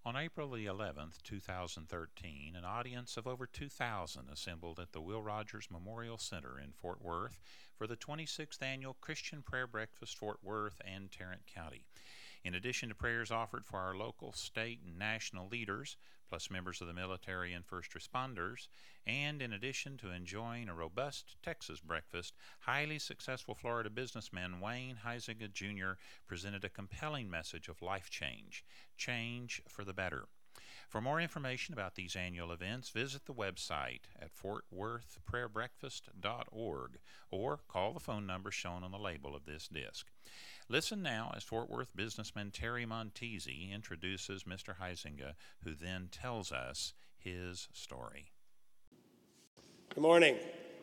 On April the 11th, 2013, an audience of over 2,000 assembled at the Will Rogers Memorial Center in Fort Worth for the 26th Annual Christian Prayer Breakfast Fort Worth and Tarrant County. In addition to prayers offered for our local, state, and national leaders, plus members of the military and first responders, and in addition to enjoying a robust Texas breakfast, highly successful Florida businessman Wayne Huizenga Jr. presented a compelling message of life change for the better. For more information about these annual events, visit the website at fortworthprayerbreakfast.org or call the phone number shown on the label of this disc. Listen now as Fort Worth businessman Terry Montesi introduces Mr. Huizenga, who then tells us his story. Good morning.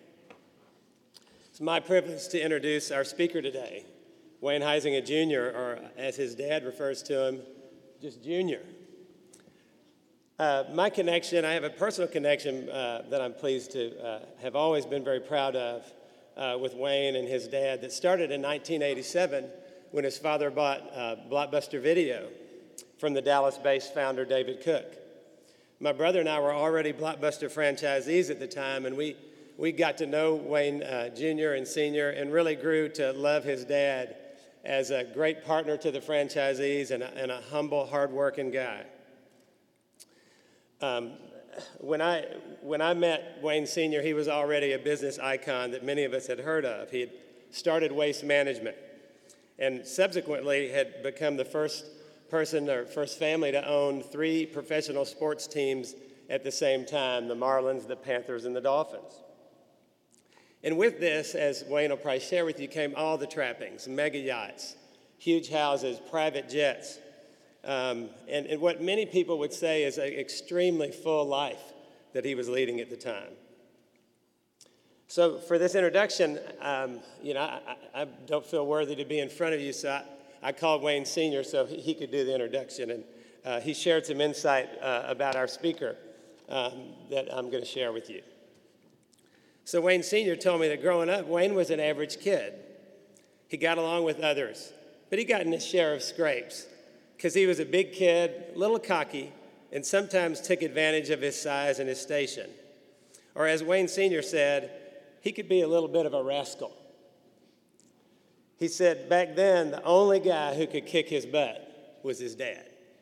It's my privilege to introduce our speaker today, Wayne Huizenga Jr., or as his dad refers to him, just Junior. My connection, I have a personal connection that I'm pleased to have always been very proud of with Wayne and his dad that started in 1987 when his father bought Blockbuster Video from the Dallas-based founder David Cook. My brother and I were already Blockbuster franchisees at the time, and we got to know Wayne Jr. and Sr. and really grew to love his dad as a great partner to the franchisees and a humble, hard-working guy. When I met Wayne Sr., he was already a business icon that many of us had heard of. He had started Waste Management and subsequently had become the first person or first family to own 3 professional sports teams at the same time, the Marlins, the Panthers, and the Dolphins. And with this, as Wayne will probably share with you, came all the trappings: mega yachts, huge houses, private jets, and what many people would say is an extremely full life that he was leading at the time. So for this introduction, I don't feel worthy to be in front of you, so I called Wayne Sr. so he could do the introduction, and he shared some insight about our speaker that I'm going to share with you. So Wayne Sr. told me that growing up, Wayne was an average kid. He got along with others, but he got in his share of scrapes because he was a big kid, a little cocky, and sometimes took advantage of his size and his station. Or as Wayne Sr. said, he could be a little bit of a rascal. He said back then, the only guy who could kick his butt was his dad.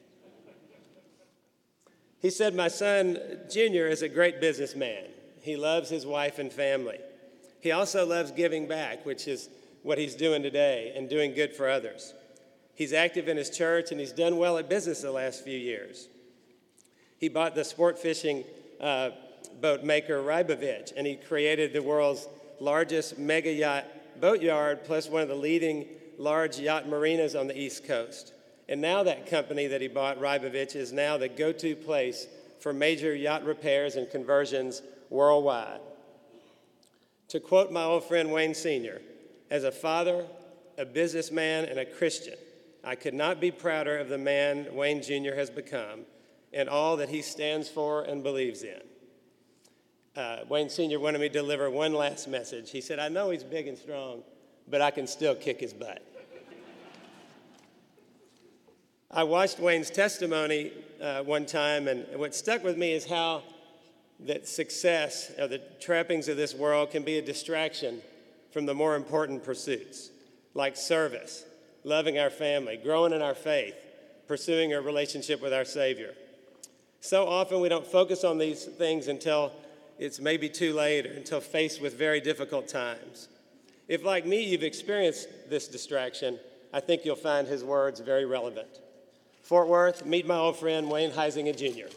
He said, my son, Junior, is a great businessman. He loves his wife and family. He also loves giving back, which is what he's doing today, and doing good for others. He's active in his church, and he's done well at business the last few years. He bought the sport fishing boat maker Rybovich, and he created the world's largest mega yacht boatyard, plus one of the leading large yacht marinas on the East Coast. And now that company that he bought, Rybovich, is now the go-to place for major yacht repairs and conversions worldwide. To quote my old friend Wayne Sr., as a father, a businessman, and a Christian, I could not be prouder of the man Wayne Jr. has become and all that he stands for and believes in. Wayne Sr. wanted me to deliver one last message. He said, I know he's big and strong, but I can still kick his butt. I watched Wayne's testimony one time, and what stuck with me is how that success or the trappings of this world can be a distraction from the more important pursuits, like service, loving our family, growing in our faith, pursuing a relationship with our Savior. So often we don't focus on these things until it's maybe too late or until faced with very difficult times. If, like me, you've experienced this distraction, I think you'll find his words very relevant. Fort Worth, meet my old friend, Wayne Huizenga Jr.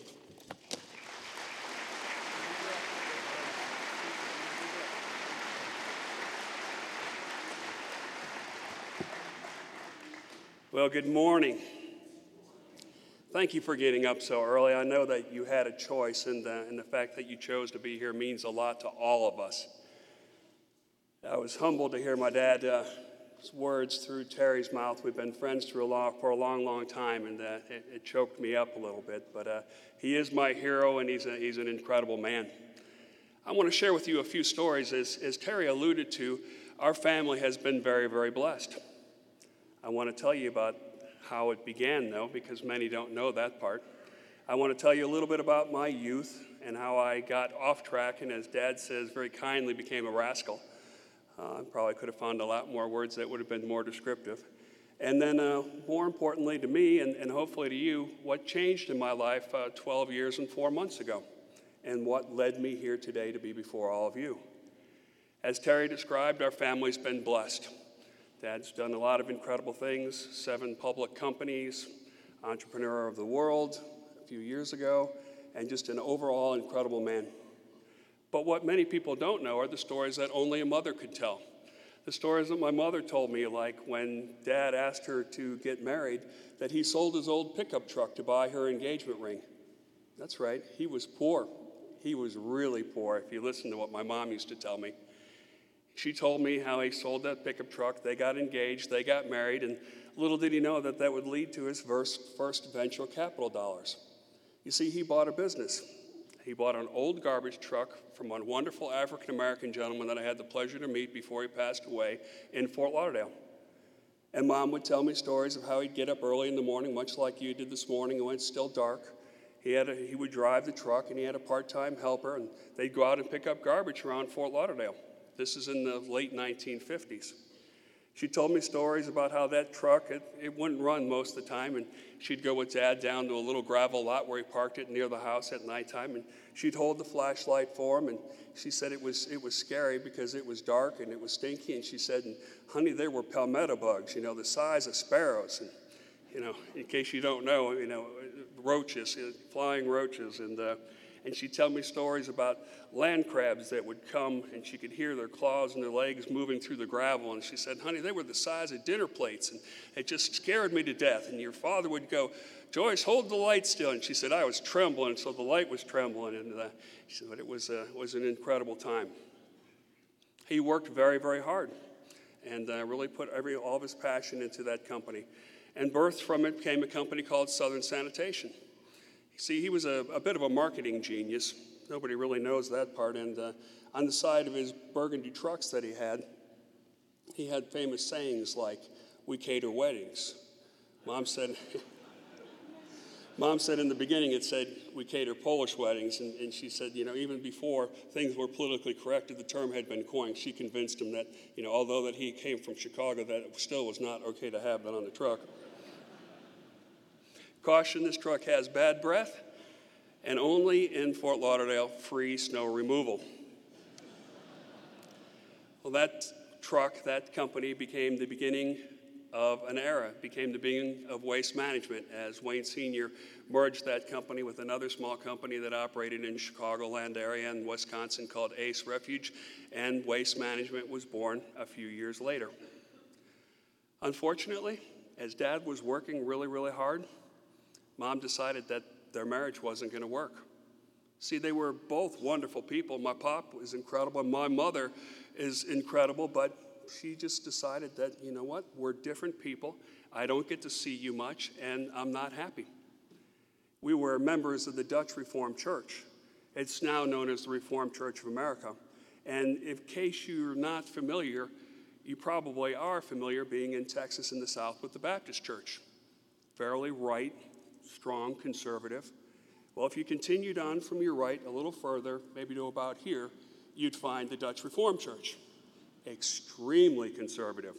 Well, good morning. Thank you for getting up so early. I know that you had a choice, and the fact that you chose to be here means a lot to all of us. I was humbled to hear my dad's words through Terry's mouth. We've been friends for a long, long time, and it choked me up a little bit. But he is my hero, and he's an incredible man. I want to share with you a few stories. As Terry alluded to, our family has been very, very blessed. I want to tell you about how it began, though, because many don't know that part. I want to tell you a little bit about my youth and how I got off track and, as Dad says, very kindly became a rascal. I probably could have found a lot more words that would have been more descriptive. And then more importantly to me and hopefully to you, what changed in my life 12 years and 4 months ago, and what led me here today to be before all of you. As Terry described, our family's been blessed. Dad's done a lot of incredible things, 7 public companies, Entrepreneur of the World a few years ago, and just an overall incredible man. But what many people don't know are the stories that only a mother could tell. The stories that my mother told me, like when Dad asked her to get married, that he sold his old pickup truck to buy her engagement ring. That's right, he was poor. He was really poor, if you listen to what my mom used to tell me. She told me how he sold that pickup truck, they got engaged, they got married, and little did he know that that would lead to his first venture capital dollars. You see, he bought a business. He bought an old garbage truck from a wonderful African-American gentleman that I had the pleasure to meet before he passed away in Fort Lauderdale. And Mom would tell me stories of how he'd get up early in the morning, much like you did this morning, when it's still dark. He would drive the truck, and he had a part-time helper, and they'd go out and pick up garbage around Fort Lauderdale. This is in the late 1950s. She told me stories about how that truck, it wouldn't run most of the time, and she'd go with Dad down to a little gravel lot where he parked it near the house at nighttime, and she'd hold the flashlight for him, and she said it was scary because it was dark and it was stinky, and she said, honey, there were palmetto bugs, the size of sparrows, and, in case you don't know, roaches, flying roaches, and she'd tell me stories about land crabs that would come, and she could hear their claws and their legs moving through the gravel. And she said, honey, they were the size of dinner plates, and it just scared me to death. And your father would go, Joyce, hold the light still. And she said, I was trembling, so the light was trembling. And she said, but it was an incredible time. He worked very, very hard and really put all of his passion into that company. And birthed from it came a company called Southern Sanitation. See, he was a bit of a marketing genius. Nobody really knows that part. And on the side of his burgundy trucks that he had famous sayings like, we cater weddings. Mom said in the beginning it said, we cater Polish weddings. And she said, even before things were politically corrected, the term had been coined. She convinced him that, although that he came from Chicago, that it still was not okay to have that on the truck. Caution, this truck has bad breath, and only in Fort Lauderdale, free snow removal. Well, that truck, that company became the beginning of an era, became the beginning of waste management as Wayne Sr. merged that company with another small company that operated in Chicagoland area in Wisconsin called Ace Refuge, and waste management was born a few years later. Unfortunately, as Dad was working really, really hard, Mom decided that their marriage wasn't going to work. See, they were both wonderful people. My pop was incredible, and my mother is incredible, but she just decided that, we're different people. I don't get to see you much, and I'm not happy. We were members of the Dutch Reformed Church. It's now known as the Reformed Church of America. And in case you're not familiar, you probably are familiar being in Texas in the South with the Baptist Church. Fairly right, strong, conservative. Well, if you continued on from your right a little further, maybe to about here, you'd find the Dutch Reformed Church. Extremely conservative.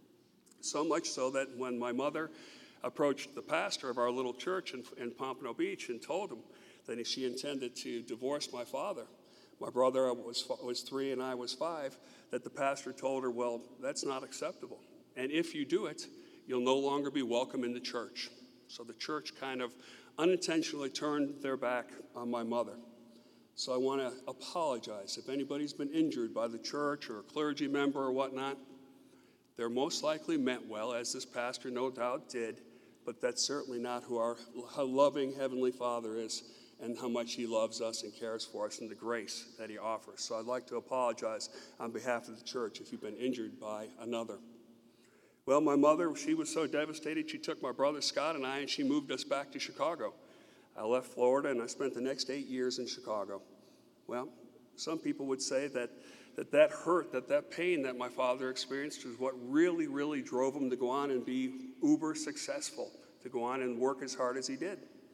So much so that when my mother approached the pastor of our little church in Pompano Beach and told him that she intended to divorce my father, my brother was 3 and I was 5, that the pastor told her, well, that's not acceptable. And if you do it, you'll no longer be welcome in the church. So the church kind of unintentionally turned their back on my mother. So I want to apologize. If anybody's been injured by the church or a clergy member or whatnot, they're most likely meant well, as this pastor no doubt did, but that's certainly not how loving Heavenly Father is and how much He loves us and cares for us and the grace that He offers. So I'd like to apologize on behalf of the church if you've been injured by another. Well, my mother, she was so devastated, she took my brother Scott and I, and she moved us back to Chicago. I left Florida, and I spent the next 8 years in Chicago. Well, some people would say that hurt, that pain that my father experienced was what really, really drove him to go on and be uber successful, to go on and work as hard as he did.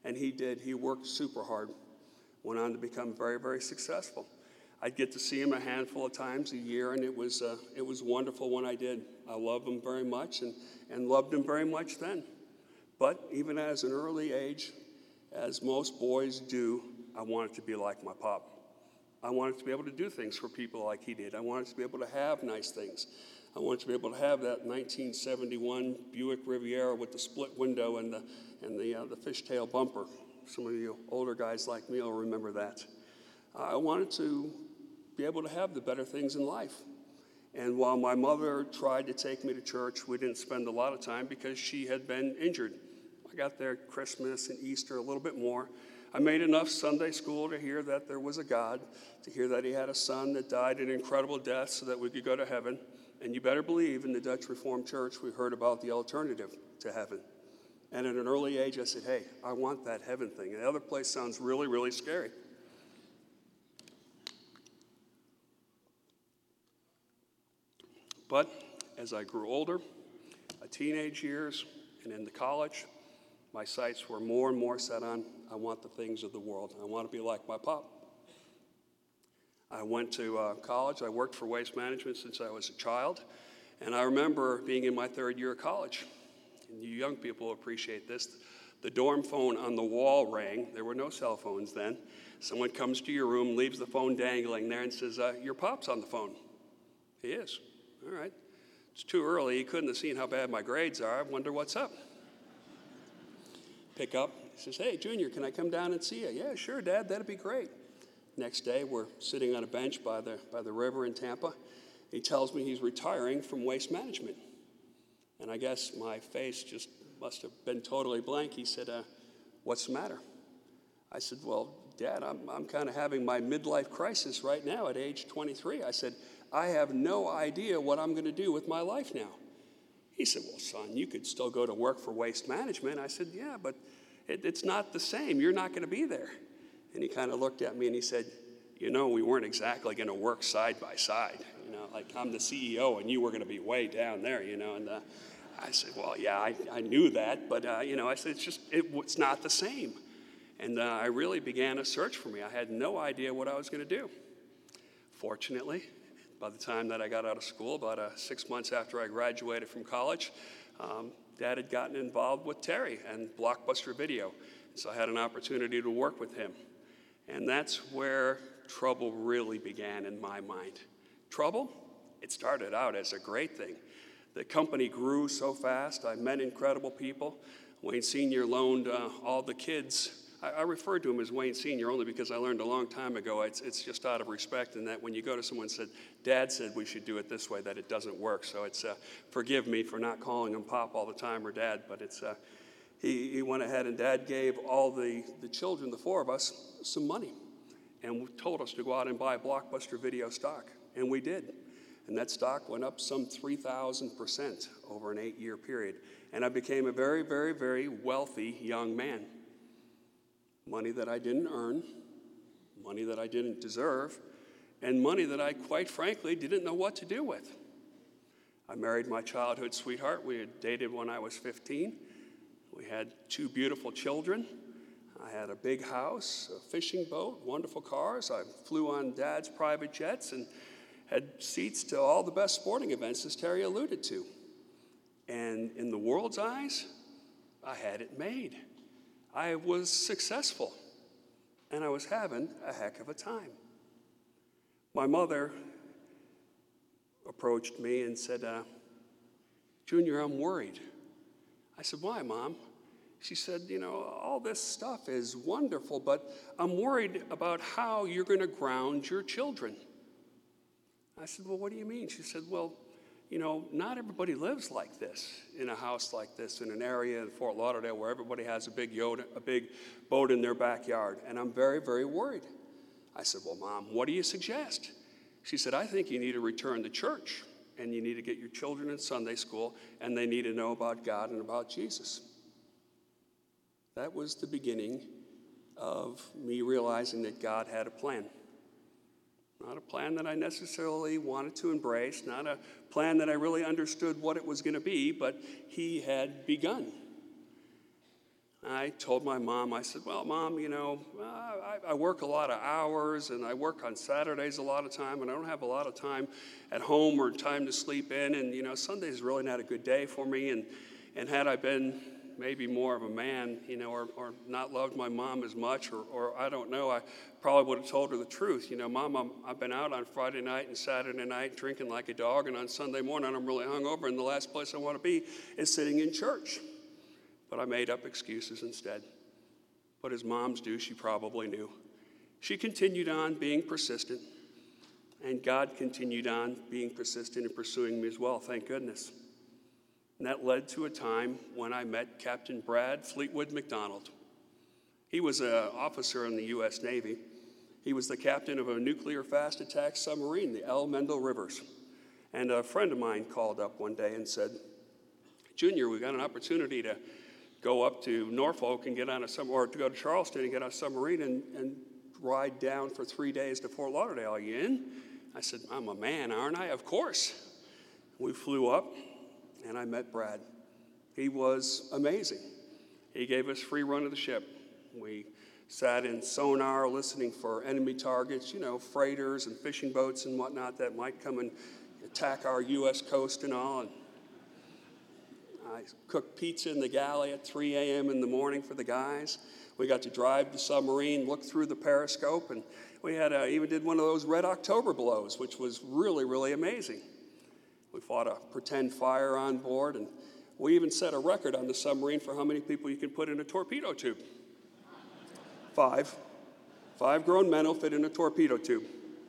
And he did. He worked super hard, went on to become very, very successful. I'd get to see him a handful of times a year, and it was wonderful when I did. I loved him very much and loved him very much then. But even as an early age, as most boys do, I wanted to be like my pop. I wanted to be able to do things for people like he did. I wanted to be able to have nice things. I wanted to be able to have that 1971 Buick Riviera with the split window and the fishtail bumper. Some of you older guys like me will remember that. I wanted to be able to have the better things in life. And while my mother tried to take me to church, we didn't spend a lot of time because she had been injured. I got there Christmas and Easter a little bit more. I made enough Sunday school to hear that there was a God, to hear that he had a son that died an incredible death so that we could go to heaven. And you better believe in the Dutch Reformed Church, we heard about the alternative to heaven. And at an early age, I said, hey, I want that heaven thing. And the other place sounds really, really scary. But as I grew older, teenage years and into college, my sights were more and more set on, I want the things of the world. I want to be like my pop. I went to college. I worked for Waste Management since I was a child. And I remember being in my third year of college. And you young people appreciate this. The dorm phone on the wall rang. There were no cell phones then. Someone comes to your room, leaves the phone dangling there, and says, your pop's on the phone. He is. All right. It's too early. He couldn't have seen how bad my grades are. I wonder what's up. Pick up. He says, hey, Junior, can I come down and see you? Yeah, sure, Dad. That'd be great. Next day, we're sitting on a bench by the river in Tampa. He tells me he's retiring from Waste Management. And I guess my face just must have been totally blank. He said, what's the matter? I said, well, Dad, I'm kind of having my midlife crisis right now at age 23. I said, I have no idea what I'm going to do with my life now. He said, well, son, you could still go to work for Waste Management. I said, yeah, but it's not the same. You're not going to be there. And he kind of looked at me and he said, we weren't exactly going to work side by side. Like I'm the CEO and you were going to be way down there, And I said, well, yeah, I knew that. But, I said, it's not the same. And I really began a search for me. I had no idea what I was going to do. Fortunately, by the time that I got out of school, about 6 months after I graduated from college, Dad had gotten involved with Terry and Blockbuster Video. So I had an opportunity to work with him. And that's where trouble really began in my mind. Trouble? It started out as a great thing. The company grew so fast. I met incredible people. Wayne Sr. loaned all the kids. I refer to him as Wayne Sr. only because I learned a long time ago it's just out of respect, and that when you go to someone and said, Dad said we should do it this way, that it doesn't work. So it's forgive me for not calling him Pop all the time or Dad, but it's he went ahead and Dad gave all the children, the four of us, some money and told us to go out and buy Blockbuster Video stock, and we did. And that stock went up some 3,000% over an 8-year period. And I became a very, very, very wealthy young man. Money that I didn't earn, money that I didn't deserve, and money that I, quite frankly, didn't know what to do with. I married my childhood sweetheart. We had dated when I was 15. We had 2 beautiful children. I had a big house, a fishing boat, wonderful cars. I flew on Dad's private jets and had seats to all the best sporting events, as Terry alluded to. And in the world's eyes, I had it made. I was successful, and I was having a heck of a time. My mother approached me and said, Junior, I'm worried. I said, why, Mom? She said, all this stuff is wonderful, but I'm worried about how you're going to ground your children. I said, well, what do you mean? She said, well, not everybody lives like this, in a house like this, in an area in Fort Lauderdale where everybody has a big boat in their backyard, and I'm very, very worried. I said, well, Mom, what do you suggest? She said, I think you need to return to church, and you need to get your children in Sunday school, and they need to know about God and about Jesus. That was the beginning of me realizing that God had a plan. Not a plan that I necessarily wanted to embrace, not a plan that I really understood what it was going to be, but he had begun. I told my mom, I said, well, Mom, I work a lot of hours, and I work on Saturdays a lot of time, and I don't have a lot of time at home or time to sleep in, and, Sunday's really not a good day for me, and had I been maybe more of a man, or not loved my mom as much, or I don't know, I probably would have told her the truth. Mom, I've been out on Friday night and Saturday night drinking like a dog, and on Sunday morning I'm really hungover, and the last place I want to be is sitting in church. But I made up excuses instead. But as moms do, she probably knew. She continued on being persistent, and God continued on being persistent and pursuing me as well, thank goodness. And that led to a time when I met Captain Brad Fleetwood McDonald. He was an officer in the U.S. Navy. He was the captain of a nuclear fast attack submarine, the L. Mendel Rivers. And a friend of mine called up one day and said, Junior, we got an opportunity to go up to Norfolk and or to go to Charleston and get on a submarine and ride down for 3 days to Fort Lauderdale. Are you in? I said, I'm a man, aren't I? Of course. We flew up, and I met Brad. He was amazing. He gave us free run of the ship. We sat in sonar listening for enemy targets, freighters and fishing boats and whatnot that might come and attack our U.S. coast and all. And I cooked pizza in the galley at 3 a.m. in the morning for the guys. We got to drive the submarine, look through the periscope, and we even did one of those Red October blows, which was really, really amazing. We fought a pretend fire on board, and we even set a record on the submarine for how many people you can put in a torpedo tube. 5. 5 grown men will fit in a torpedo tube.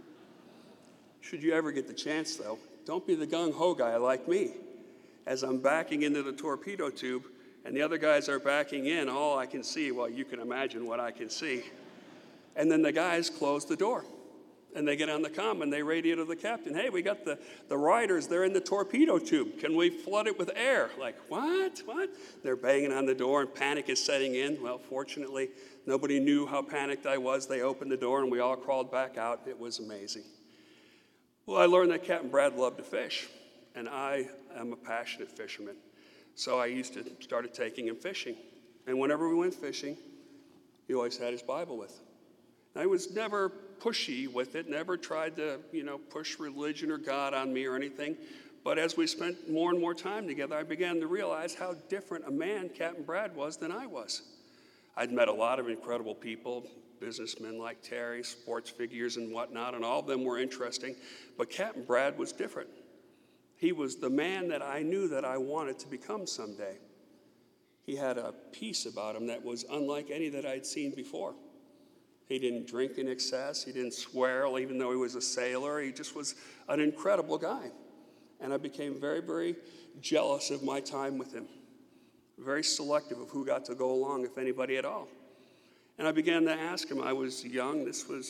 Should you ever get the chance, though, don't be the gung-ho guy like me. As I'm backing into the torpedo tube and the other guys are backing in, all I can see, well, you can imagine what I can see. And then the guys close the door. And they get on the comm and they radio to the captain, hey, we got the riders, they're in the torpedo tube. Can we flood it with air? Like, what? They're banging on the door and panic is setting in. Well, fortunately, nobody knew how panicked I was. They opened the door and we all crawled back out. It was amazing. Well, I learned that Captain Brad loved to fish, and I am a passionate fisherman. So I started taking him fishing. And whenever we went fishing, he always had his Bible with him. I was never pushy with it, never tried to, push religion or God on me or anything. But as we spent more and more time together, I began to realize how different a man Captain Brad was than I was. I'd met a lot of incredible people, businessmen like Terry, sports figures and whatnot, and all of them were interesting. But Captain Brad was different. He was the man that I knew that I wanted to become someday. He had a peace about him that was unlike any that I'd seen before. He didn't drink in excess. He didn't swear, even though he was a sailor. He just was an incredible guy. And I became very, very jealous of my time with him. Very selective of who got to go along, if anybody at all. And I began to ask him. I was young. This was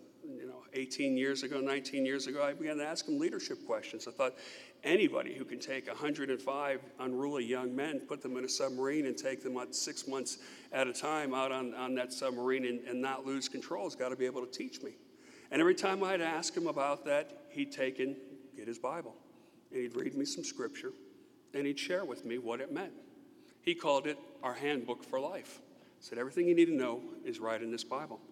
18 years ago, 19 years ago. I began to ask him leadership questions. I thought anybody who can take 105 unruly young men, put them in a submarine and take them on 6 months at a time out on that submarine and not lose control has got to be able to teach me. And every time I'd ask him about that, he'd get his Bible, and he'd read me some scripture, and he'd share with me what it meant. He called it our handbook for life. He said, everything you need to know is right in this Bible.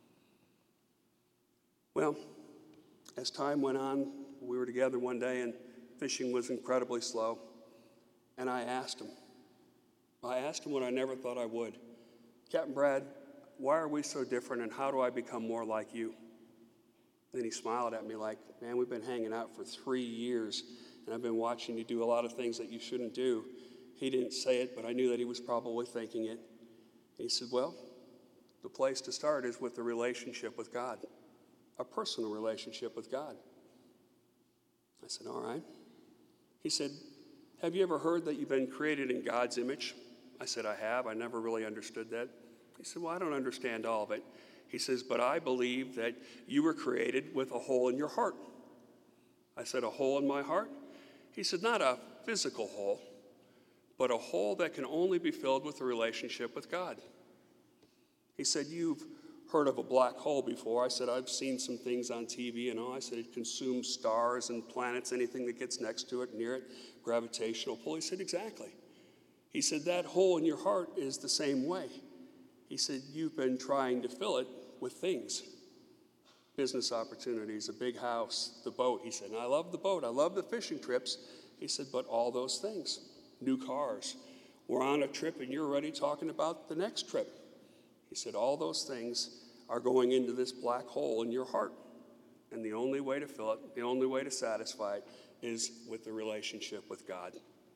Well, as time went on, we were together one day, and fishing was incredibly slow. And I asked him what I never thought I would. Captain Brad, why are we so different, and how do I become more like you? Then he smiled at me like, man, we've been hanging out for 3 years, and I've been watching you do a lot of things that you shouldn't do. He didn't say it, but I knew that he was probably thinking it. He said, well, the place to start is with the relationship with God, a personal relationship with God. I said, all right. He said, have you ever heard that you've been created in God's image? I said, I have. I never really understood that. He said, well, I don't understand all of it. He says, but I believe that you were created with a hole in your heart. I said, a hole in my heart? He said, not a physical hole, but a hole that can only be filled with a relationship with God. He said, you've heard of a black hole before. I said, I've seen some things on TV and all. I said, it consumes stars and planets, anything that gets next to it, near it, gravitational pull. He said, exactly. He said, that hole in your heart is the same way. He said, you've been trying to fill it with things. Business opportunities, a big house, the boat. He said, and I love the boat. I love the fishing trips. He said, but all those things, new cars. We're on a trip and you're already talking about the next trip. He said, all those things are going into this black hole in your heart. And the only way to fill it, the only way to satisfy it is with the relationship with God.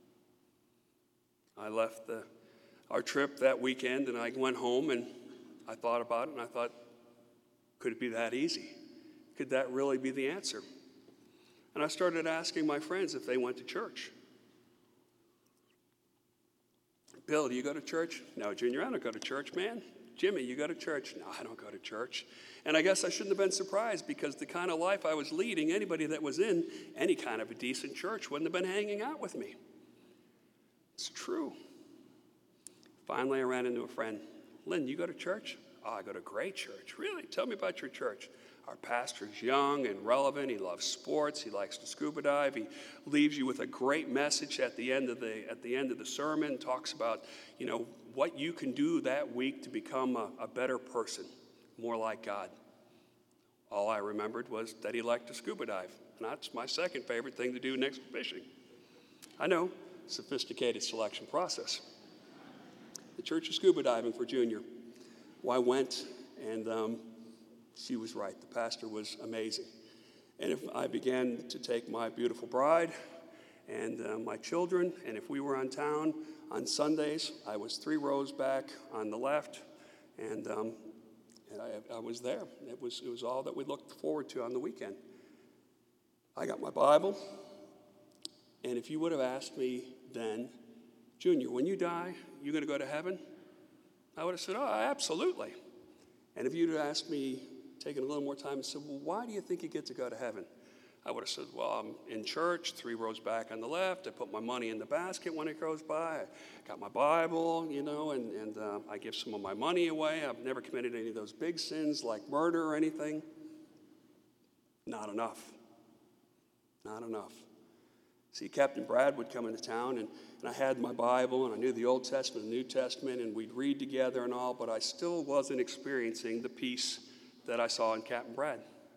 I left our trip that weekend and I went home and I thought about it and I thought, could it be that easy? Could that really be the answer? And I started asking my friends if they went to church. Bill, do you go to church? No, Junior, I don't go to church, man. Jimmy, you go to church? No, I don't go to church. And I guess I shouldn't have been surprised because the kind of life I was leading, anybody that was in any kind of a decent church wouldn't have been hanging out with me. It's true. Finally, I ran into a friend. Lynn, you go to church? Oh, I go to a great church. Really? Tell me about your church. Our pastor's young and relevant. He loves sports. He likes to scuba dive. He leaves you with a great message at the end of the sermon. Talks about, what you can do that week to become a better person, more like God. All I remembered was that he liked to scuba dive. And that's my second favorite thing to do next to fishing. I know, sophisticated selection process. The church of scuba diving for Junior. Well, I went, and she was right. The pastor was amazing. And if I began to take my beautiful bride and my children, and if we were on town on Sundays, I was 3 rows back on the left, and I was there. It was all that we looked forward to on the weekend. I got my Bible, and if you would have asked me then, Junior, when you die, you going to go to heaven? I would have said, oh, absolutely. And if you'd have asked me, taken a little more time, and said, well, why do you think you get to go to heaven? I would have said, well, I'm in church, 3 rows back on the left. I put my money in the basket when it goes by. I got my Bible, and I give some of my money away. I've never committed any of those big sins like murder or anything. Not enough. Not enough. See, Captain Brad would come into town, and I had my Bible, and I knew the Old Testament and the New Testament, and we'd read together and all, but I still wasn't experiencing the peace that I saw in Captain Brad.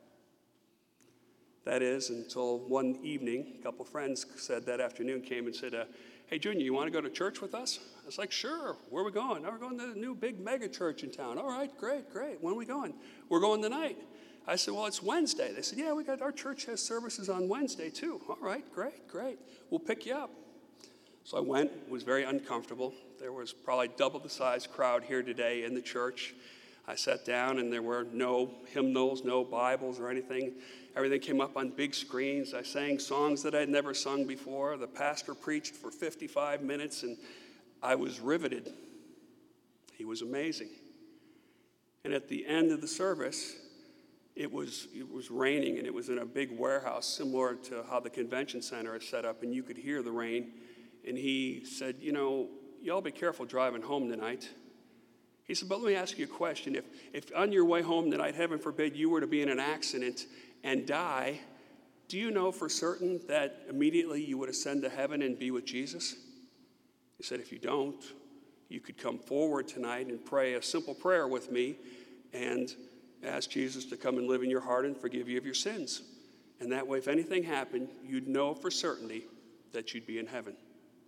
That is, until one evening, a couple of friends said that afternoon, came and said, hey, Junior, you want to go to church with us? I was like, sure. Where are we going? Oh, we're going to the new big mega church in town. All right, great. When are we going? We're going tonight. I said, well, it's Wednesday. They said, yeah, our church has services on Wednesday too. All right, great. We'll pick you up. So I went. It was very uncomfortable. There was probably double the size crowd here today in the church. I sat down, and there were no hymnals, no Bibles or anything. Everything came up on big screens. I sang songs that I'd never sung before. The pastor preached for 55 minutes, and I was riveted. He was amazing. And at the end of the service, it was raining, and it was in a big warehouse similar to how the convention center is set up, and you could hear the rain. And he said, y'all be careful driving home tonight. He said, but let me ask you a question. If on your way home tonight, heaven forbid, you were to be in an accident and die, do you know for certain that immediately you would ascend to heaven and be with Jesus? He said, if you don't, you could come forward tonight and pray a simple prayer with me and ask Jesus to come and live in your heart and forgive you of your sins. And that way, if anything happened, you'd know for certainty that you'd be in heaven.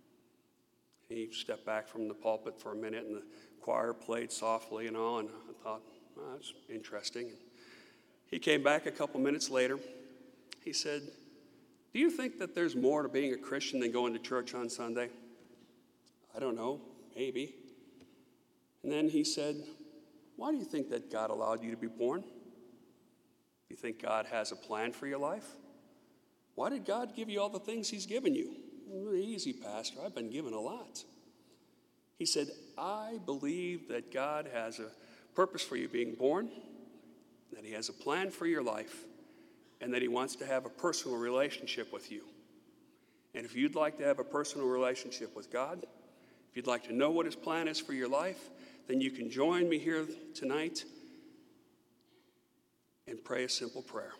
He stepped back from the pulpit for a minute, and the choir played softly and all, and I thought, that's interesting. He came back a couple minutes later. He said, do you think that there's more to being a Christian than going to church on Sunday? I don't know, maybe. And then he said, why do you think that God allowed you to be born? Do you think God has a plan for your life? Why did God give you all the things he's given you? Easy, Pastor, I've been given a lot. He said, I believe that God has a purpose for you being born, that he has a plan for your life, and that he wants to have a personal relationship with you. And if you'd like to have a personal relationship with God, if you'd like to know what his plan is for your life, then you can join me here tonight and pray a simple prayer.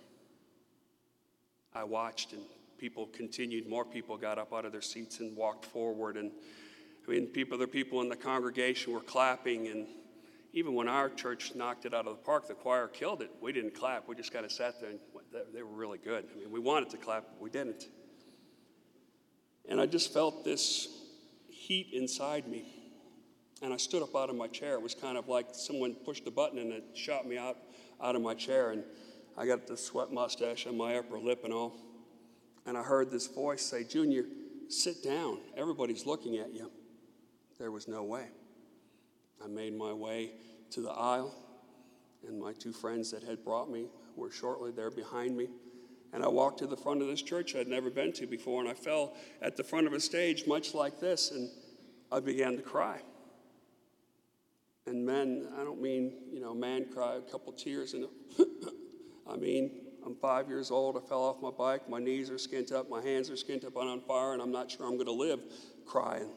I watched, and people continued. More people got up out of their seats and walked forward. And I mean, other people in the congregation were clapping, and even when our church knocked it out of the park, the choir killed it. We didn't clap. We just kind of sat there, and they were really good. I mean, we wanted to clap, but we didn't. And I just felt this heat inside me. And I stood up out of my chair. It was kind of like someone pushed a button and it shot me out of my chair. And I got the sweat mustache on my upper lip and all. And I heard this voice say, "Junior, sit down. Everybody's looking at you." There was no way. I made my way to the aisle, and my two friends that had brought me were shortly there behind me. And I walked to the front of this church I'd never been to before, and I fell at the front of a stage much like this, and I began to cry. And men, I don't mean, man cry, a couple tears, and I mean, I'm 5 years old, I fell off my bike, my knees are skint up, my hands are skint up, I'm on fire, and I'm not sure I'm going to live, crying.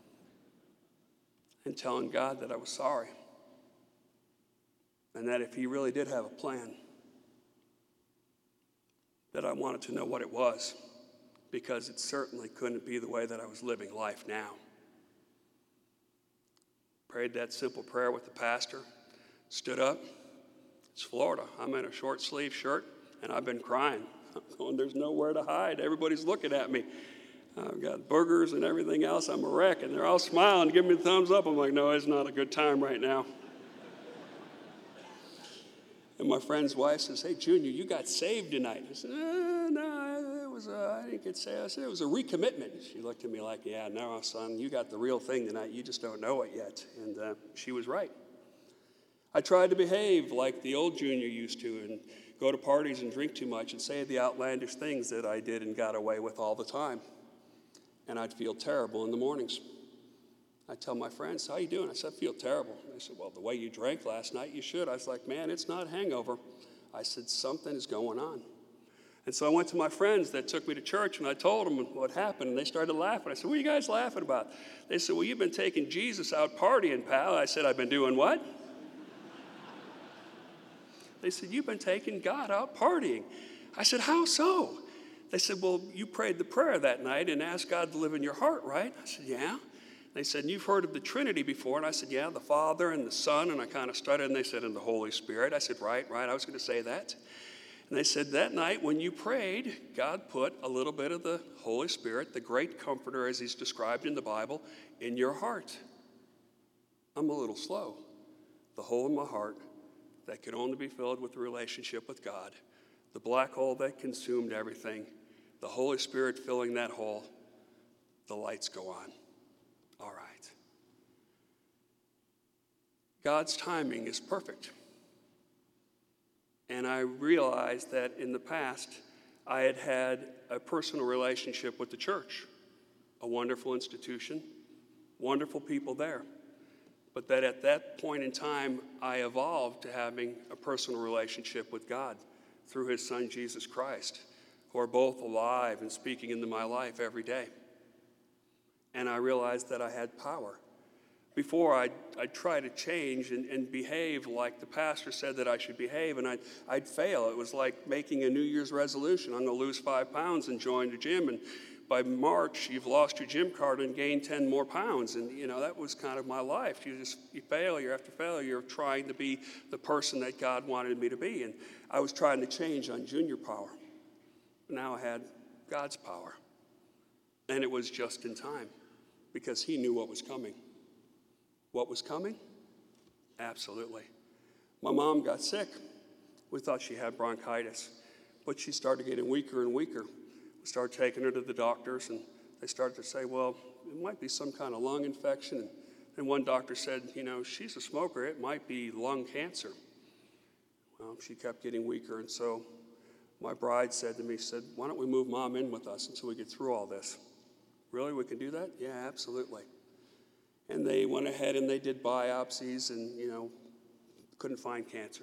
And telling God that I was sorry. And that if he really did have a plan, that I wanted to know what it was, because it certainly couldn't be the way that I was living life now. Prayed that simple prayer with the pastor, stood up. It's Florida. I'm in a short sleeve shirt, and I've been crying. I'm going, there's nowhere to hide. Everybody's looking at me. I've got boogers and everything else. I'm a wreck, and they're all smiling, giving me the thumbs up. I'm like, no, it's not a good time right now. And my friend's wife says, "Hey, Junior, you got saved tonight." I said, no, I didn't get saved. I said, it was a recommitment. She looked at me like, yeah, no, son, you got the real thing tonight. You just don't know it yet. And she was right. I tried to behave like the old Junior used to and go to parties and drink too much and say the outlandish things that I did and got away with all the time. And I'd feel terrible in the mornings. I'd tell my friends, "How you doing?" I said, "I feel terrible." They said, "Well, the way you drank last night, you should." I was like, "Man, it's not a hangover." I said, "Something is going on." And so I went to my friends that took me to church, and I told them what happened, and they started laughing. I said, "What are you guys laughing about?" They said, "Well, you've been taking Jesus out partying, pal." I said, "I've been doing what?" They said, "You've been taking God out partying." I said, "How so?" They said, "Well, you prayed the prayer that night and asked God to live in your heart, right?" I said, "Yeah." They said, "And you've heard of the Trinity before?" And I said, "Yeah, the Father and the Son." And I kind of started, and they said, "And the Holy Spirit." I said, right, I was going to say that. And they said, "That night when you prayed, God put a little bit of the Holy Spirit, the great comforter as he's described in the Bible, in your heart." I'm a little slow. The hole in my heart that could only be filled with a relationship with God, the black hole that consumed everything, the Holy Spirit filling that hole, the lights go on. All right. God's timing is perfect. And I realized that in the past, I had had a personal relationship with the church, a wonderful institution, wonderful people there. But that at that point in time, I evolved to having a personal relationship with God through his son, Jesus Christ, who are both alive and speaking into my life every day. And I realized that I had power. Before, I'd try to change and behave like the pastor said that I should behave, and I'd fail. It was like making a New Year's resolution. I'm going to lose 5 pounds and join the gym, and by March, you've lost your gym card and gained 10 more pounds. And, that was kind of my life. You failure after failure of trying to be the person that God wanted me to be. And I was trying to change on Junior power. Now I had God's power. And it was just in time because he knew what was coming. What was coming? Absolutely. My mom got sick. We thought she had bronchitis, but she started getting weaker and weaker. We started taking her to the doctors, and they started to say, well, it might be some kind of lung infection. And one doctor said, she's a smoker. It might be lung cancer. Well, she kept getting weaker, and so my bride said to me, "Why don't we move Mom in with us until we get through all this?" "Really, we can do that?" "Yeah, absolutely." And they went ahead and they did biopsies and, couldn't find cancer.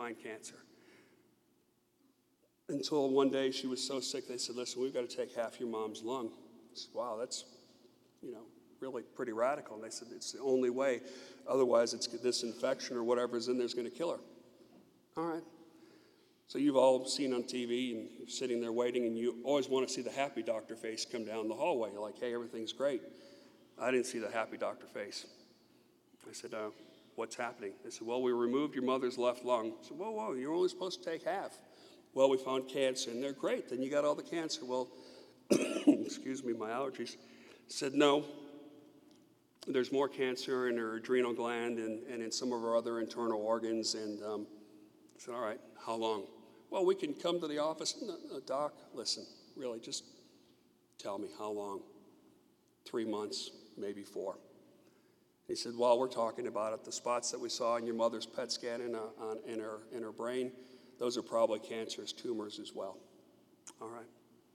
Until one day she was so sick, they said, "Listen, we've got to take half your mom's lung." I said, "Wow, that's, really pretty radical." And they said, "It's the only way. Otherwise, it's this infection or whatever's in there is going to kill her." All right. So you've all seen on TV and you're sitting there waiting, and you always want to see the happy doctor face come down the hallway. You're like, "Hey, everything's great." I didn't see the happy doctor face. I said, what's happening? They said, well, we removed your mother's left lung. I said, whoa, you're only supposed to take half. Well, we found cancer, and they're great. Then you got all the cancer. Well, excuse me, my allergies. Said, no, there's more cancer in her adrenal gland and in some of her other internal organs. And I said, all right, how long? Well, we can come to the office. No, doc, listen, really, just tell me how long. 3 months, maybe 4. He said, while we're talking about it, the spots that we saw in your mother's PET scan in her brain, those are probably cancerous tumors as well. All right.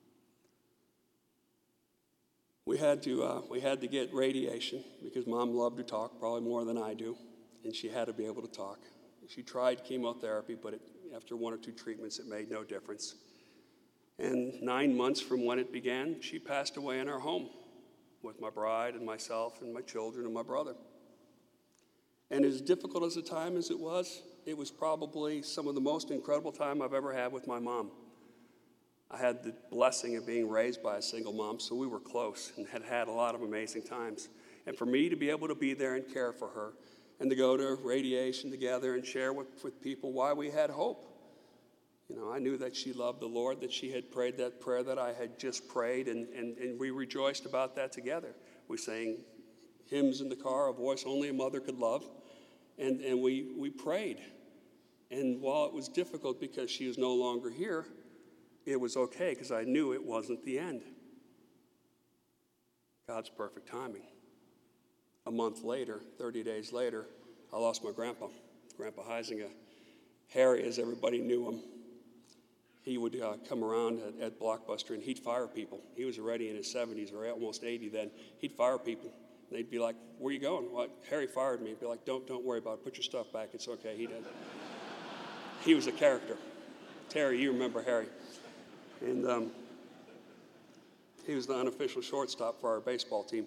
We had to get radiation because Mom loved to talk, probably more than I do, and she had to be able to talk. She tried chemotherapy, but after 1 or 2 treatments, it made no difference. And 9 months from when it began, she passed away in our home with my bride and myself and my children and my brother. And as difficult as a time as it was probably some of the most incredible time I've ever had with my mom. I had the blessing of being raised by a single mom, so we were close and had a lot of amazing times. And for me to be able to be there and care for her and to go to radiation together and share with people why we had hope. You know, I knew that she loved the Lord, that she had prayed that prayer that I had just prayed, and we rejoiced about that together. We sang hymns in the car, a voice only a mother could love, and we prayed. And while it was difficult because she was no longer here, it was okay because I knew it wasn't the end. God's perfect timing. A month later, 30 days later, I lost my grandpa, Grandpa Heisinger. Harry, as everybody knew him, he would come around at Blockbuster and he'd fire people. He was already in his 70s or almost 80 then. He'd fire people. And they'd be like, where are you going? Well, Harry fired me. He'd be like, don't worry about it. Put your stuff back. It's okay. He did. He was a character. Terry, you remember Harry. And he was the unofficial shortstop for our baseball team.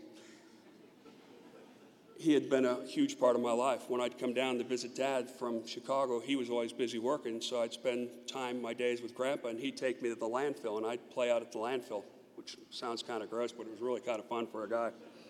He had been a huge part of my life. When I'd come down to visit Dad from Chicago, he was always busy working, so I'd spend my days with Grandpa, and he'd take me to the landfill, and I'd play out at the landfill, which sounds kind of gross, but it was really kind of fun for a guy.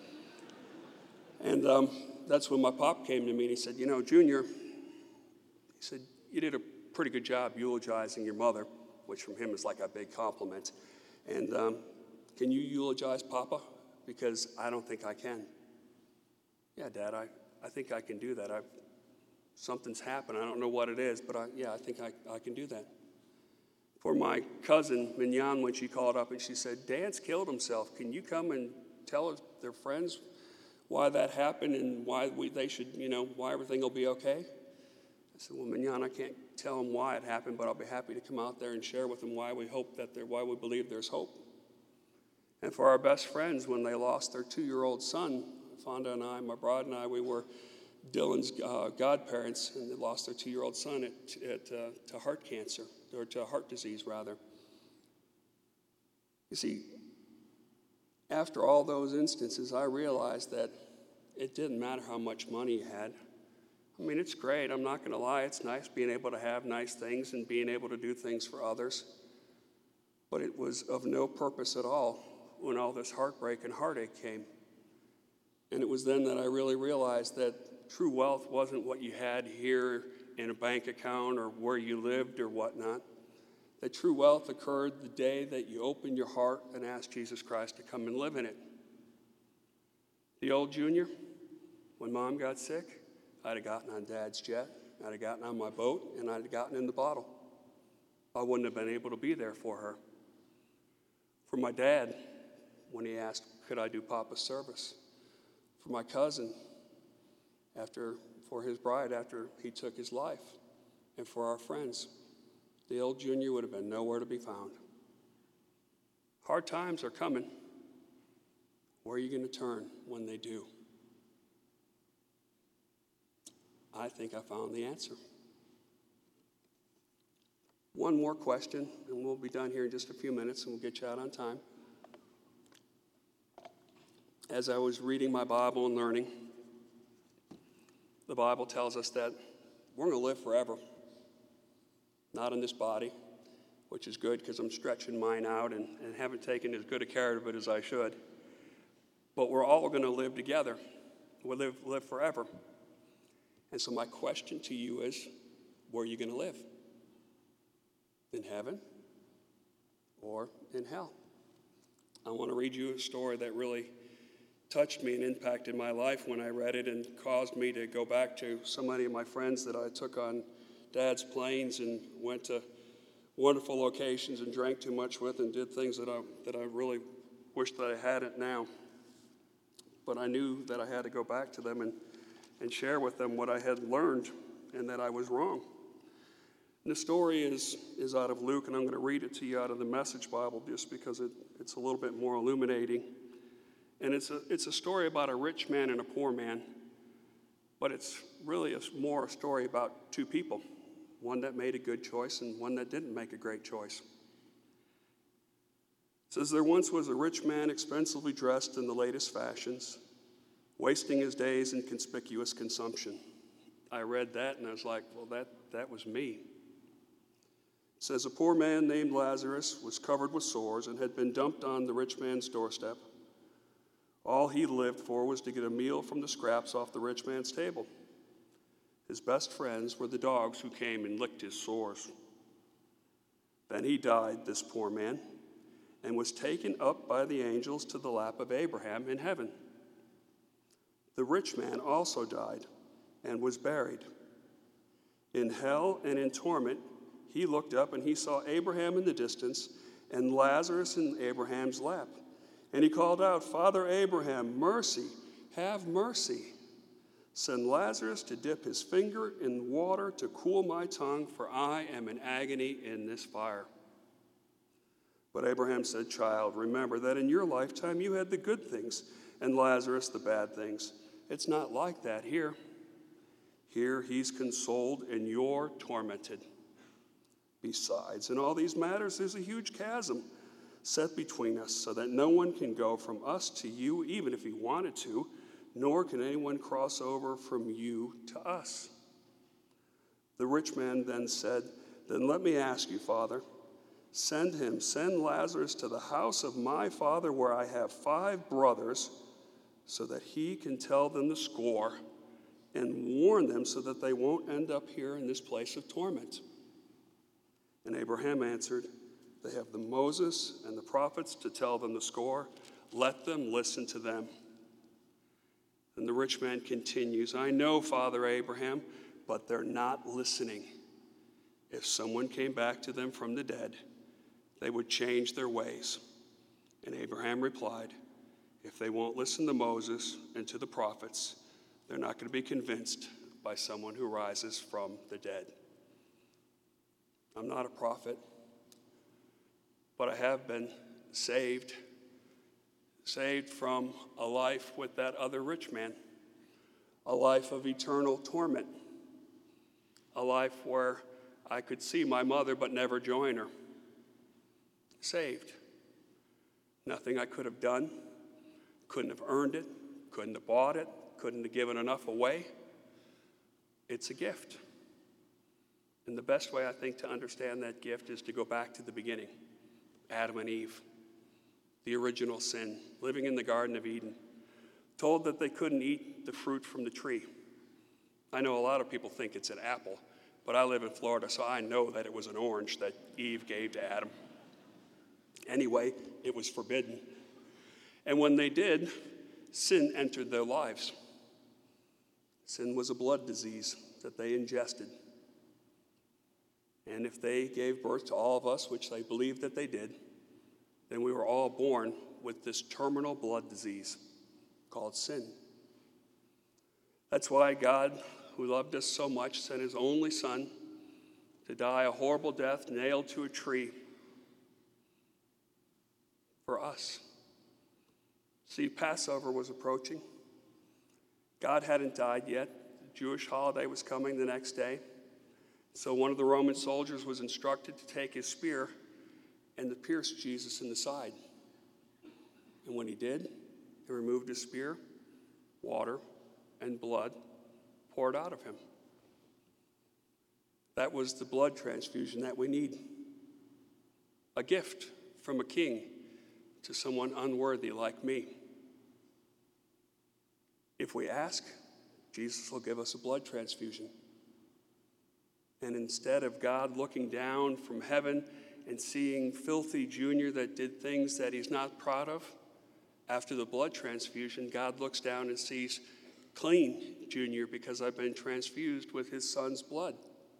And that's when my pop came to me, and he said, you know, Junior, he said, you did a pretty good job eulogizing your mother, which from him is like a big compliment. And can you eulogize Papa? Because I don't think I can. Yeah, Dad, I think I can do that. Something's happened. I don't know what it is, but I think I can do that. For my cousin, Mignon, when she called up and she said, Dad's killed himself. Can you come and tell their friends why that happened and why they should, why everything will be okay? I said, well, Mignon, I can't tell them why it happened, but I'll be happy to come out there and share with them why we believe there's hope. And for our best friends, when they lost their 2-year-old son, Fonda and I, my bride and I, we were Dylan's godparents, and they lost their 2-year-old son to heart cancer, or to heart disease, rather. You see, after all those instances, I realized that it didn't matter how much money you had. I mean, it's great. I'm not going to lie. It's nice being able to have nice things and being able to do things for others. But it was of no purpose at all when all this heartbreak and heartache came. And it was then that I really realized that true wealth wasn't what you had here in a bank account or where you lived or whatnot. That true wealth occurred the day that you opened your heart and asked Jesus Christ to come and live in it. The old Junior, when Mom got sick, I'd have gotten on Dad's jet, I'd have gotten on my boat, and I'd have gotten in the bottle. I wouldn't have been able to be there for her. For my dad, when he asked, could I do Papa's service? For my cousin, for his bride after he took his life, and for our friends, the old Junior would have been nowhere to be found. Hard times are coming. Where are you going to turn when they do? I think I found the answer. One more question, and we'll be done here in just a few minutes, and we'll get you out on time. As I was reading my Bible and learning, the Bible tells us that we're going to live forever. Not in this body, which is good because I'm stretching mine out and haven't taken as good a care of it as I should. but we're all going to live together. We'll live forever. And so my question to you is, where are you going to live? In heaven or in hell? I want to read you a story that really touched me and impacted my life when I read it, and caused me to go back to so many of my friends that I took on Dad's planes and went to wonderful locations and drank too much with and did things that I really wish that I hadn't now. But I knew that I had to go back to them and share with them what I had learned and that I was wrong. And the story is out of Luke, and I'm going to read it to you out of the Message Bible just because it's a little bit more illuminating. And it's a story about a rich man and a poor man, but it's really more a story about two people, one that made a good choice and one that didn't make a great choice. It says, there once was a rich man expensively dressed in the latest fashions, wasting his days in conspicuous consumption. I read that and I was like, well, that was me. It says, a poor man named Lazarus was covered with sores and had been dumped on the rich man's doorstep. All he lived for was to get a meal from the scraps off the rich man's table. His best friends were the dogs who came and licked his sores. Then he died, this poor man, and was taken up by the angels to the lap of Abraham in heaven. The rich man also died and was buried. In hell and in torment, he looked up and he saw Abraham in the distance and Lazarus in Abraham's lap. And he called out, Father Abraham, mercy, have mercy. Send Lazarus to dip his finger in water to cool my tongue, for I am in agony in this fire. But Abraham said, Child, remember that in your lifetime you had the good things, and Lazarus the bad things. It's not like that here. Here he's consoled and you're tormented. Besides, in all these matters, there's a huge chasm set between us, so that no one can go from us to you, even if he wanted to, nor can anyone cross over from you to us. The rich man then said, Then let me ask you, Father, send Lazarus to the house of my father where I have 5 brothers, so that he can tell them the score and warn them so that they won't end up here in this place of torment. And Abraham answered, They have the Moses and the prophets to tell them the score. Let them listen to them. And the rich man continues, I know, Father Abraham, but they're not listening. If someone came back to them from the dead, they would change their ways. And Abraham replied, If they won't listen to Moses and to the prophets, they're not going to be convinced by someone who rises from the dead. I'm not a prophet, but I have been saved from a life with that other rich man, a life of eternal torment, a life where I could see my mother but never join her. Saved. Nothing I could have done, couldn't have earned it, couldn't have bought it, couldn't have given enough away. It's a gift. And the best way, I think, to understand that gift is to go back to the beginning. Adam and Eve, the original sin, living in the Garden of Eden, told that they couldn't eat the fruit from the tree. I know a lot of people think it's an apple, but I live in Florida, so I know that it was an orange that Eve gave to Adam. Anyway, it was forbidden. And when they did, sin entered their lives. Sin was a blood disease that they ingested. And if they gave birth to all of us, which they believed that they did, then we were all born with this terminal blood disease called sin. That's why God, who loved us so much, sent his only son to die a horrible death nailed to a tree for us. See, Passover was approaching. God hadn't died yet. The Jewish holiday was coming the next day. So one of the Roman soldiers was instructed to take his spear and to pierce Jesus in the side. And when he did, he removed his spear, water, and blood poured out of him. That was the blood transfusion that we need. A gift from a king to someone unworthy like me. If we ask, Jesus will give us a blood transfusion. And instead of God looking down from heaven and seeing filthy Junior that did things that he's not proud of, after the blood transfusion, God looks down and sees clean Junior because I've been transfused with his son's blood.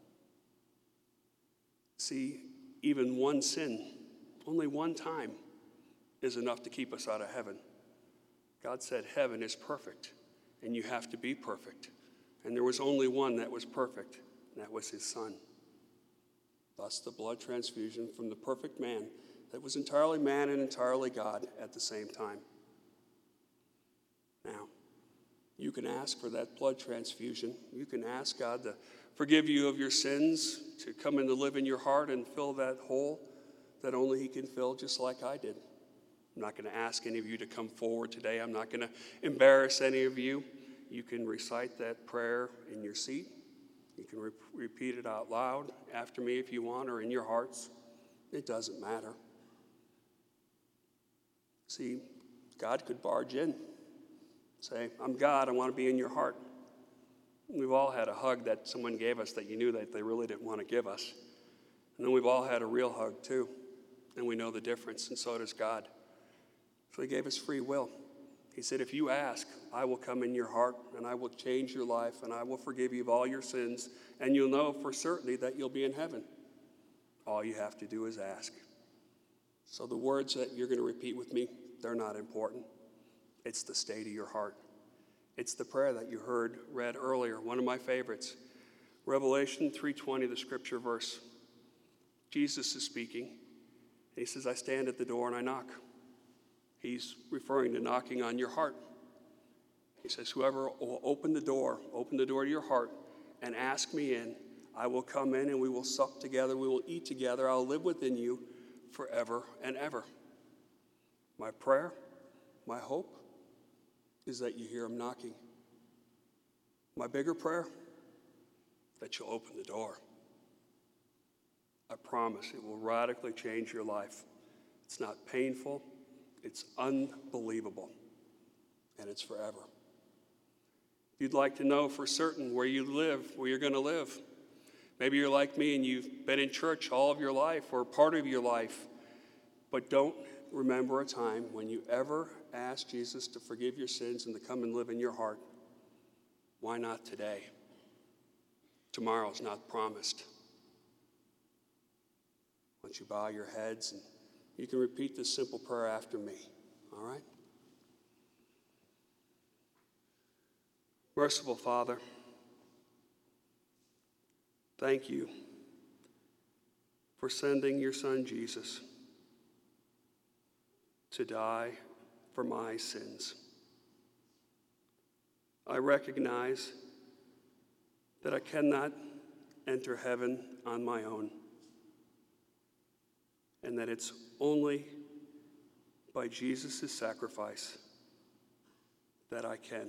See, even one sin, only one time, is enough to keep us out of heaven. God said heaven is perfect, and you have to be perfect. And there was only one that was perfect, and that was his son. Thus, the blood transfusion from the perfect man that was entirely man and entirely God at the same time. Now, you can ask for that blood transfusion. You can ask God to forgive you of your sins, to come in to live in your heart and fill that hole that only he can fill, just like I did. I'm not going to ask any of you to come forward today. I'm not going to embarrass any of you. You can recite that prayer in your seat. You can repeat it out loud after me if you want, or in your hearts. It doesn't matter. See, God could barge in. Say, I'm God, I want to be in your heart. We've all had a hug that someone gave us that you knew that they really didn't want to give us. And then we've all had a real hug too. And we know the difference, and so does God. So he gave us free will. He said, if you ask, I will come in your heart, and I will change your life, and I will forgive you of all your sins, and you'll know for certainty that you'll be in heaven. All you have to do is ask. So the words that you're going to repeat with me, they're not important. It's the state of your heart. It's the prayer that you heard read earlier, one of my favorites. Revelation 3:20, the scripture verse. Jesus is speaking. He says, I stand at the door and I knock. He's referring to knocking on your heart. He says, whoever will open the door to your heart and ask me in, I will come in and we will sup together, we will eat together, I'll live within you forever and ever. My prayer, my hope, is that you hear him knocking. My bigger prayer, that you'll open the door. I promise it will radically change your life. It's not painful, it's unbelievable, and it's forever. If you'd like to know for certain where you live, where you're going to live, maybe you're like me and you've been in church all of your life or part of your life, but don't remember a time when you ever asked Jesus to forgive your sins and to come and live in your heart. Why not today? Tomorrow's not promised. Once you bow your heads, and you can repeat this simple prayer after me, all right? Merciful Father, thank you for sending your son Jesus to die for my sins. I recognize that I cannot enter heaven on my own, and that it's only by Jesus' sacrifice that I can.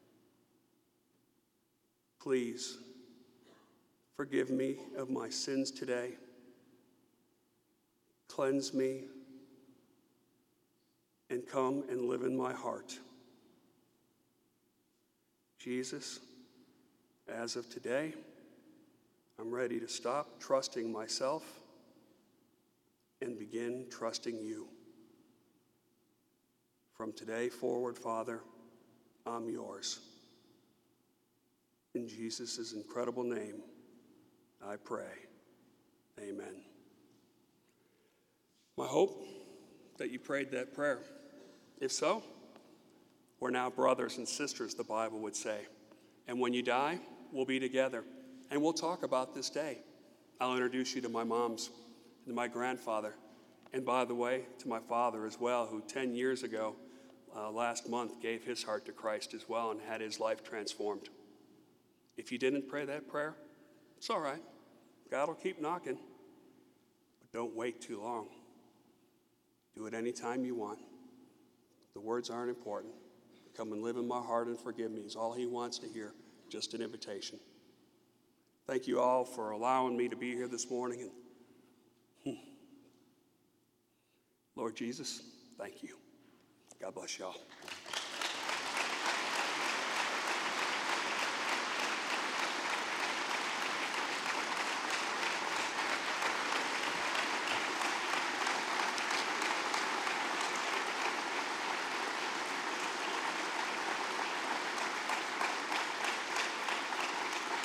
Please forgive me of my sins today. Cleanse me and come and live in my heart. Jesus, as of today, I'm ready to stop trusting myself and begin trusting you. From today forward, Father, I'm yours. In Jesus' incredible name, I pray. Amen. My hope that you prayed that prayer. If so, we're now brothers and sisters, the Bible would say. And when you die, we'll be together. And we'll talk about this day. I'll introduce you to my moms and to my grandfather. And by the way, to my father as well, who 10 years ago, last month, gave his heart to Christ as well and had his life transformed. If you didn't pray that prayer, it's all right. God will keep knocking. But don't wait too long. Do it anytime you want. The words aren't important. Come and live in my heart and forgive me is all he wants to hear, just an invitation. Thank you all for allowing me to be here this morning. And Lord Jesus, thank you. God bless y'all.